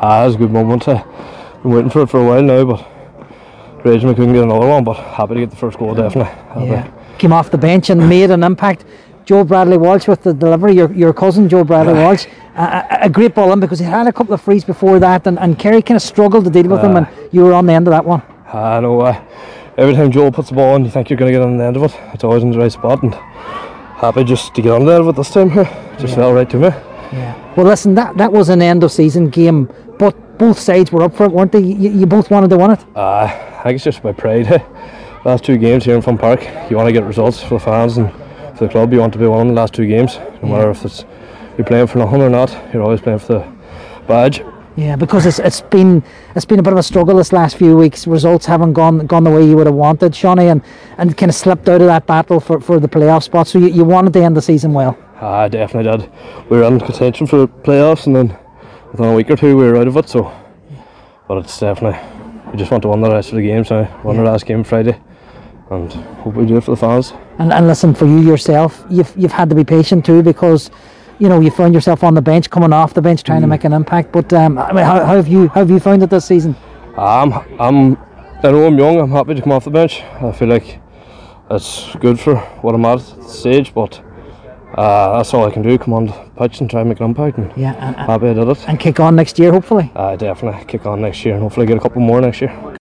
It was a good moment. Been waiting for it for a while now, but raging we couldn't get another one. But happy to get the first goal, definitely. Yeah. Came off the bench and made an impact. Joe Bradley Walsh with the delivery, your cousin Joe Bradley Walsh, a great ball in, because he had a couple of frees before that, and Kerry kind of struggled to deal with him, and you were on the end of that one. I know. Every time Joe puts the ball in, you think you're going to get on the end of it. It's always in the right spot, and happy just to get on the end of it this time. Just felt right to me. Yeah. Well, listen, that was an end of season game, but both sides were up for it, weren't they? You both wanted to win it. I think it's just my pride. Last two games here in Fun Park, you want to get results for the fans and for the club. You want to be winning the last two games, no matter if you're playing for nothing or not. You're always playing for the badge. Yeah, because it's been a bit of a struggle this last few weeks. Results haven't gone the way you would have wanted, Shawnee, and kind of slipped out of that battle for the playoff spot. So you wanted to end the season well. I definitely did. We were in contention for the playoffs, and then within a week or two we were out of it. So, but it's definitely, we just want to win the rest of the games now. Win the last game Friday, and hope we do it for the fans. And listen, for you yourself, you've had to be patient too, because you found yourself on the bench, coming off the bench, trying to make an impact. But I mean, how have you found it this season? I know I'm young. I'm happy to come off the bench. I feel like it's good for what I'm at the stage, but that's all I can do. Come on the pitch and try and make an impact. And happy I did it. And kick on next year, hopefully. Definitely kick on next year, and hopefully get a couple more next year.